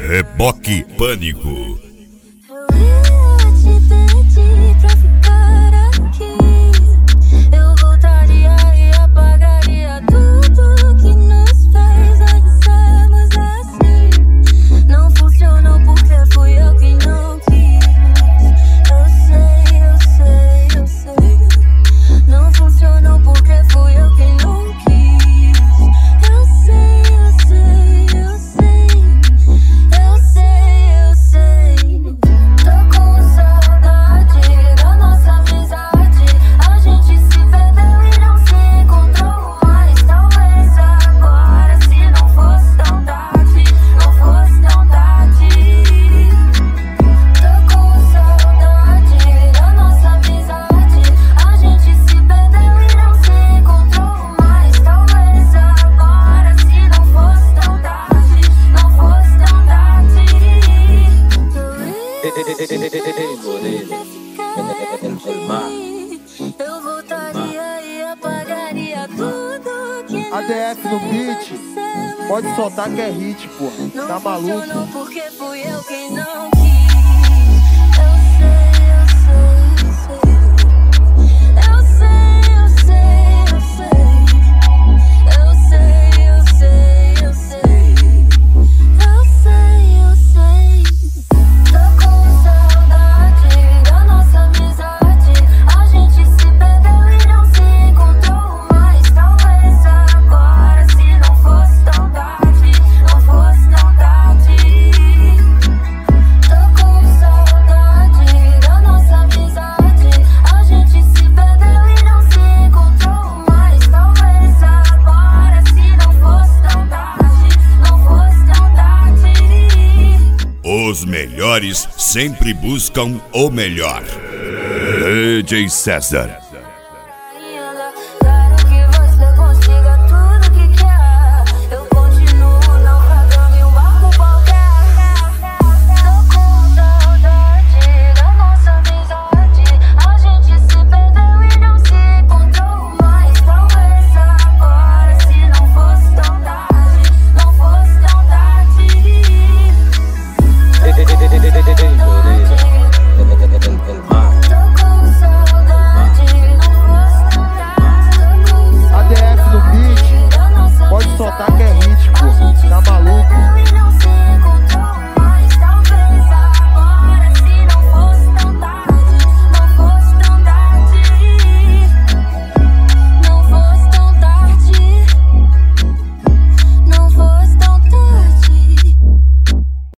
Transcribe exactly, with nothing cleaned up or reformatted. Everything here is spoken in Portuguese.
Reboque Pânico. A D F no beat, pode soltar que é hit, porra. Tá maluco? Não porque fui eu quem não quis. Eu sei, eu sei, eu sei. Eu sei, eu sei, eu sei. Eu sei, eu sei. Eu sei, eu sei. Tô com saudade da nossa amizade. A gente se perdeu e não se encontrou mais. Talvez agora, se não fosse tão tarde, não fosse tão tarde. Tô com saudade da nossa amizade. A gente se perdeu e não se encontrou mais. Talvez agora, se não fosse tão tarde, não fosse tão tarde. Os melhores sempre buscam o melhor. D J César. Quero que você consiga tudo que quer. Eu continuo naufragando em um barco qualquer. Tô com saudade da nossa amizade. A gente se perdeu e não se encontrou mais. Talvez agora, se não fosse tão tarde, não fosse tão tarde. Tô com saudade.